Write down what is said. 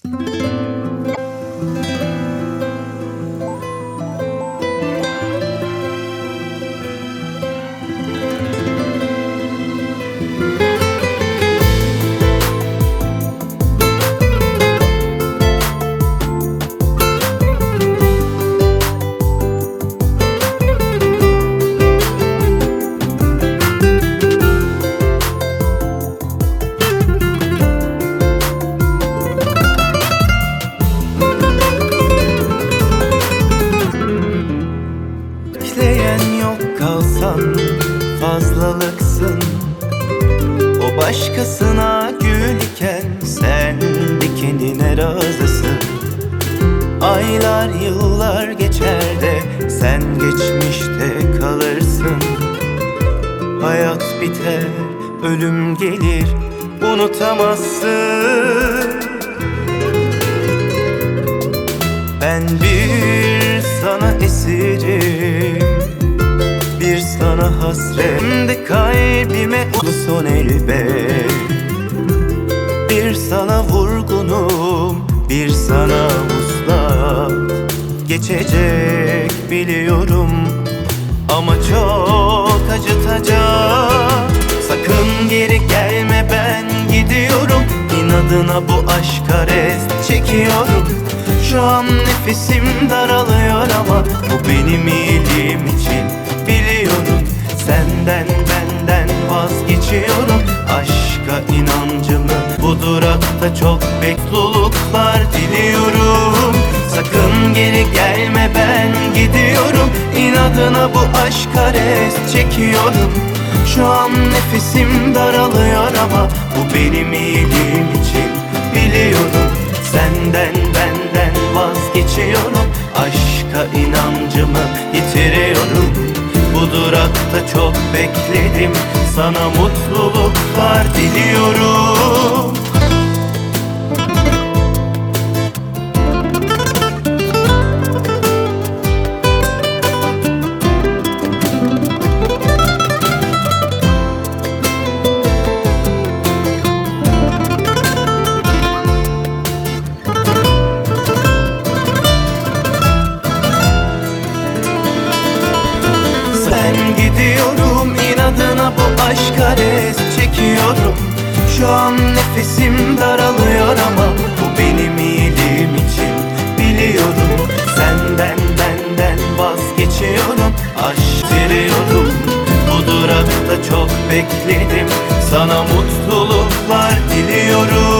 Kalsan fazlalıksın. O başkasına gülken sen dikenine razısın. Aylar yıllar geçer de sen geçmişte kalırsın. Hayat biter, ölüm gelir, unutamazsın. Ben bir sana esirim, bir sana hasret. Şimdi kalbime son elbet. Bir sana vurgunum, bir sana vuslat. Geçecek biliyorum ama çok acıtacak. Sakın geri gelme, ben gidiyorum. İnadına bu aşka rest çekiyorum. Şu an nefesim daralıyor ama bu benim iyiliğim için. Biliyorum senden benden vazgeçiyorum. Aşka inancımı bu durakta çok mutluluklar diliyorum. Sakın geri gelme, ben gidiyorum. İnadına bu aşka rest çekiyorum. Şu an nefesim daralıyor ama bu benim iyiliğim için. Biliyorum senden benden vazgeçiyorum. Aşka inancımı yitiriyorum. Bu durakta çok bekledim, sana mutluluklar diliyorum. Gidiyorum, inadına bu aşka rest çekiyorum. Şu an nefesim daralıyor ama bu benim iyiliğim için. Biliyorum senden benden vazgeçiyorum. Aşk veriyorum. Bu durakta çok bekledim, sana mutluluklar diliyorum.